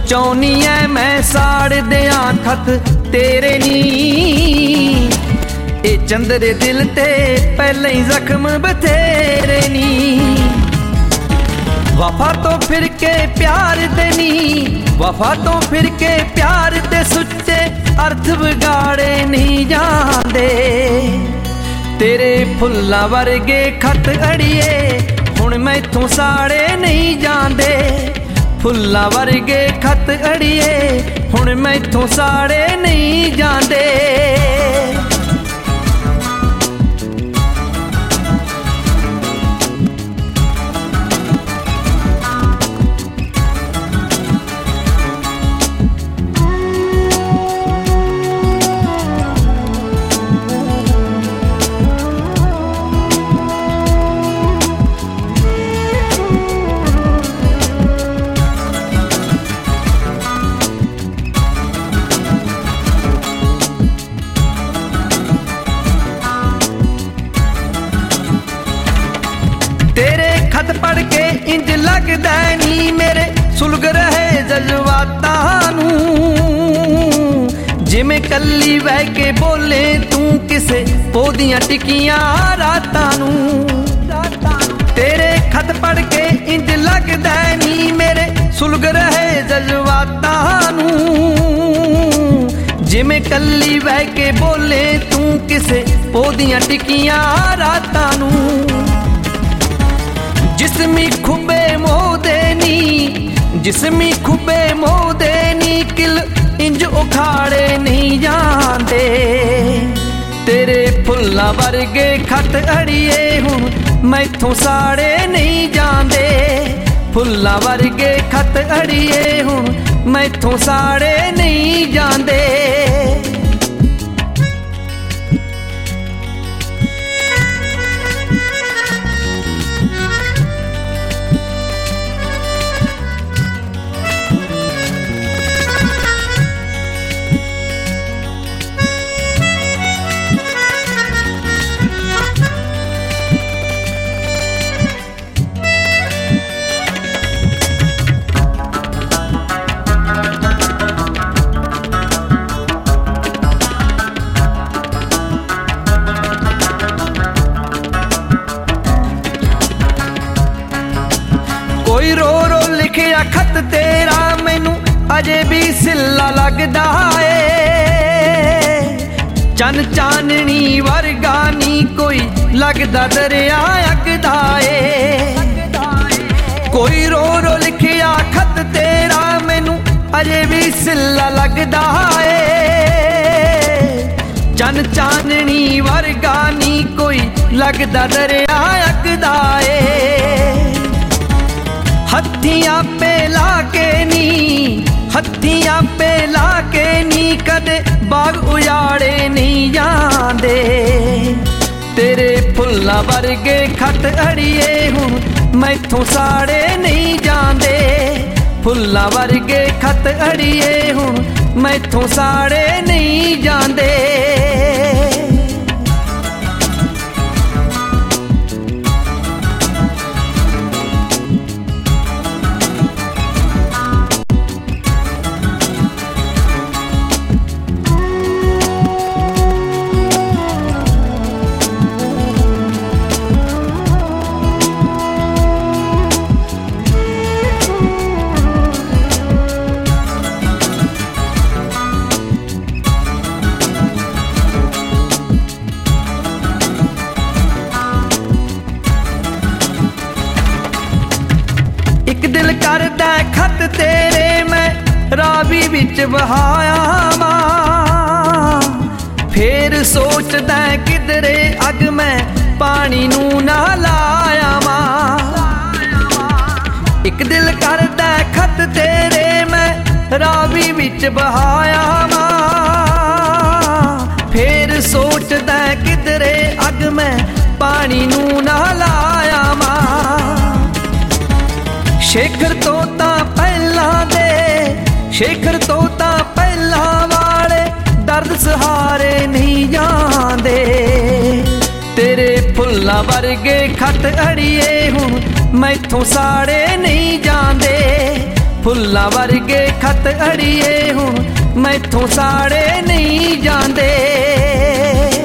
ਚਾਹੁੰਨੀ ਐ ਮੈਂ ਸਾੜ ਦਿਆਂ ਖਤ ਤੇਰੇ ਨੀ। ਇਹ ਚੰਦਰੇ ਦਿਲ ਤੇ ਪਹਿਲਾਂ ਹੀ ਜ਼ਖਮ ਬਥੇਰੇ ਨੀ। ਵਫਾ ਤੋਂ ਫਿਰ ਕੇ ਪਿਆਰ ਦੇ ਨੀ, ਵਫਾ ਤੋਂ ਫਿਰ ਕੇ ਪਿਆਰ ਦੇ ਸੁੱਚੇ ਅਰਥ ਵਿਗਾੜੇ ਨਹੀਂ ਜਾਂਦੇ। ਤੇਰੇ ਫੁੱਲਾਂ ਵਰਗੇ ਖਤ ਅੜੀਏ ਹੁਣ ਮੈਥੋਂ ਸਾੜੇ ਨਹੀਂ ਜਾਂਦੇ। ਫੁੱਲਾਂ ਵਰਗੇ ਖਤ ਅੜੀਏ ਹੁਣ ਮੈਥੋਂ ਸਾੜੇ ਨਹੀਂ ਜਾਂਦੇ। तेरे खत पढ़ के इंज लगदा नी मेरे सुलग रहे जज्बातां नूं। जिवें कल्ली बह के बोले तू किसे पोदियां टिकियां रातां नूं। तेरे खत पढ़ के इंज लगदा नी मेरे सुलग रहे जज्बातां नूं। जिवें कल्ली बह के बोले तू किसे पोदियां टिकियां रातां नूं। जिस्मी खुबे मोदे नी, जिस्मी खुबे मोदे नी किल इंज उखाड़े नहीं जांदे। तेरे फुल्लां वर्गे खत अड़िए हुण मैथों साड़े नहीं जांदे। फुल्लां वर्गे खत अड़िए हुण मैथों साड़े नहीं जांदे। कोई रो रो लिखिया खत तेरा मैनू अजे भी सिला लगदा है। चन चाननी वर्गा नी कोई लगदा दरिया अगदा है। कोई रो रो लिखिया खत तेरा मैनू अजे भी सिला लगदा है। चन चाननी वर्गा नी कोई लगदा दरिया अगदा है। हत्थियां पे लाके नी, हत्थियां पे लाके नी कदे बाग उजाड़े नहीं जांदे। तेरे फुल्लां वर्गे खत अड़िए हुण मैथों साड़े नहीं जांदे। फुल्लां वर्गे खत अड़िए हुण मैथों साड़े नहीं जांदे। एक दिल करदा खत तेरे मैं रावी विच बहाया वां। फिर सोचदा किधरे अग मैं पानी नू ना लाया वां। एक दिल करदा खत तेरे मैं रावी विच बहाया वां। फिर सोचदा किधरे अग मैं पानी नू ना लाया वां। शेखर तो तां पहलां दे, शेखर तो तां पहलां वाले दर्द सहारे नहीं जांदे। तेरे फुल्लां वर्गे खत अड़िए हुण मैथों साड़े नहीं जांदे। फुल्लां वर्गे खत अड़िए हुण मैथों साड़े नहीं जांदे।